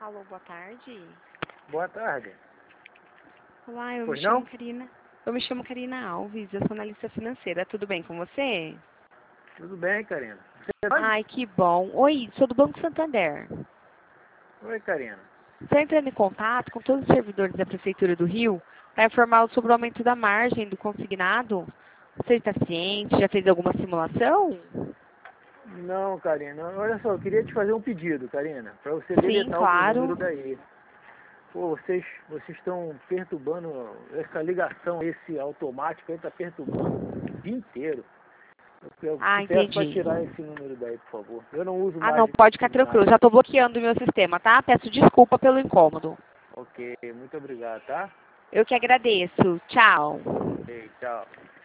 Alô, boa tarde. Boa tarde. Olá, eu Pois me chamo não? Karina. Eu me chamo Karina Alves, eu sou analista financeira. Tudo bem com você? Tudo bem, Karina? Você é doido? Ai, que bom. Oi, sou do Banco Santander. Oi, Karina. Estou entrando em contato com todos os servidores da Prefeitura do Rio para informá-los sobre o aumento da margem do consignado. Você está ciente? Já fez alguma simulação? Não, Karina. Olha só, eu queria te fazer um pedido, Karina, para você Sim, deletar o meu claro. número daí. Pô, vocês estão perturbando essa ligação, esse automático aí está perturbando o dia inteiro. Eu Ah, te peço para entendi. tirar esse número daí, por favor. Eu não uso Ah, mais não, de pode ficar tranquilo. consignado. Já estou bloqueando o meu sistema, tá? Peço desculpa pelo incômodo. Ok, muito obrigado, tá? Eu que agradeço. Tchau. Ok, tchau.